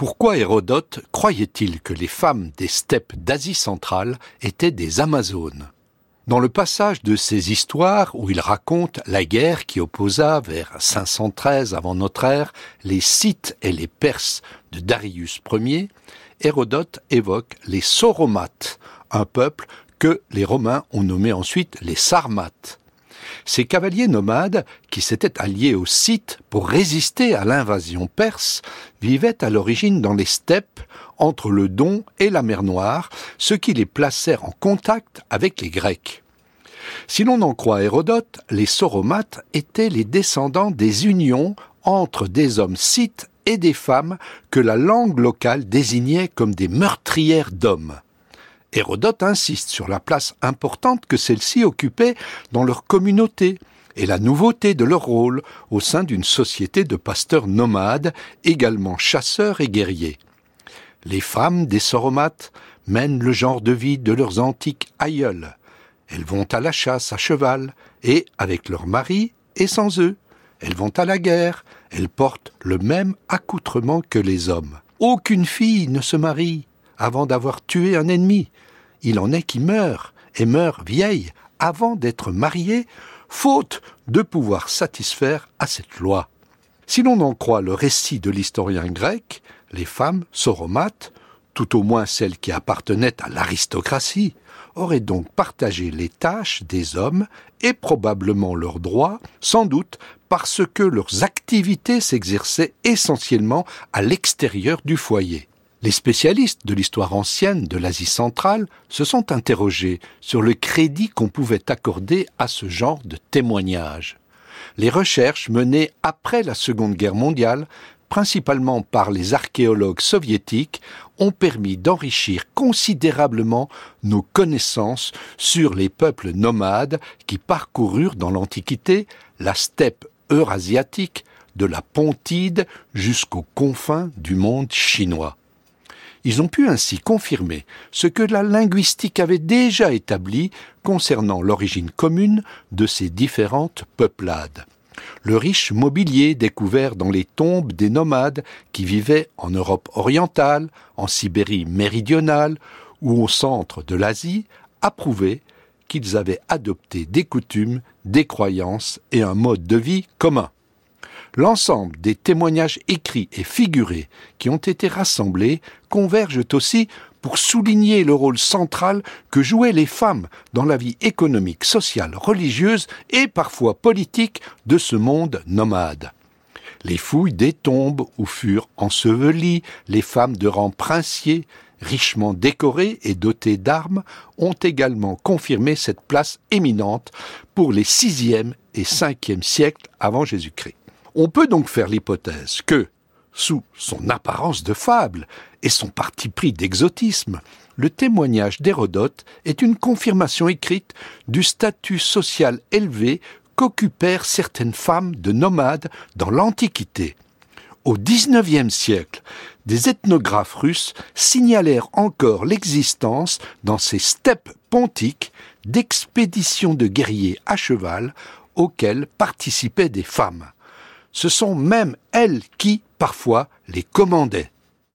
Pourquoi Hérodote croyait-il que les femmes des steppes d'Asie centrale étaient des Amazones ? Dans le passage de ces histoires où il raconte la guerre qui opposa vers 513 avant notre ère les Scythes et les Perses de Darius Ier, Hérodote évoque les Sauromates, un peuple que les Romains ont nommé ensuite les Sarmates. Ces cavaliers nomades, qui s'étaient alliés aux Scythes pour résister à l'invasion perse, vivaient à l'origine dans les steppes, entre le Don et la mer Noire, ce qui les plaçèrent en contact avec les Grecs. Si l'on en croit Hérodote, les Sauromates étaient les descendants des unions entre des hommes scythes et des femmes que la langue locale désignait comme des meurtrières d'hommes. Hérodote insiste sur la place importante que celles-ci occupaient dans leur communauté et la nouveauté de leur rôle au sein d'une société de pasteurs nomades, également chasseurs et guerriers. Les femmes des Sauromates mènent le genre de vie de leurs antiques aïeules. Elles vont à la chasse à cheval et avec leurs maris et sans eux. Elles vont à la guerre, elles portent le même accoutrement que les hommes. Aucune fille ne se marie avant d'avoir tué un ennemi. Il en est qui meurent, et meurent vieilles, avant d'être mariées, faute de pouvoir satisfaire à cette loi. Si l'on en croit le récit de l'historien grec, les femmes sauromates, tout au moins celles qui appartenaient à l'aristocratie, auraient donc partagé les tâches des hommes et probablement leurs droits, sans doute parce que leurs activités s'exerçaient essentiellement à l'extérieur du foyer. Les spécialistes de l'histoire ancienne de l'Asie centrale se sont interrogés sur le crédit qu'on pouvait accorder à ce genre de témoignages. Les recherches menées après la Seconde Guerre mondiale, principalement par les archéologues soviétiques, ont permis d'enrichir considérablement nos connaissances sur les peuples nomades qui parcoururent dans l'Antiquité la steppe eurasiatique de la Pontide jusqu'aux confins du monde chinois. Ils ont pu ainsi confirmer ce que la linguistique avait déjà établi concernant l'origine commune de ces différentes peuplades. Le riche mobilier découvert dans les tombes des nomades qui vivaient en Europe orientale, en Sibérie méridionale ou au centre de l'Asie a prouvé qu'ils avaient adopté des coutumes, des croyances et un mode de vie commun. L'ensemble des témoignages écrits et figurés qui ont été rassemblés convergent aussi pour souligner le rôle central que jouaient les femmes dans la vie économique, sociale, religieuse et parfois politique de ce monde nomade. Les fouilles des tombes où furent ensevelies les femmes de rang princier, richement décorées et dotées d'armes, ont également confirmé cette place éminente pour les 6e et 5e siècles avant Jésus-Christ. On peut donc faire l'hypothèse que, sous son apparence de fable et son parti pris d'exotisme, le témoignage d'Hérodote est une confirmation écrite du statut social élevé qu'occupèrent certaines femmes de nomades dans l'Antiquité. Au XIXe siècle, des ethnographes russes signalèrent encore l'existence, dans ces steppes pontiques, d'expéditions de guerriers à cheval auxquelles participaient des femmes. Ce sont même elles qui, parfois, les commandaient.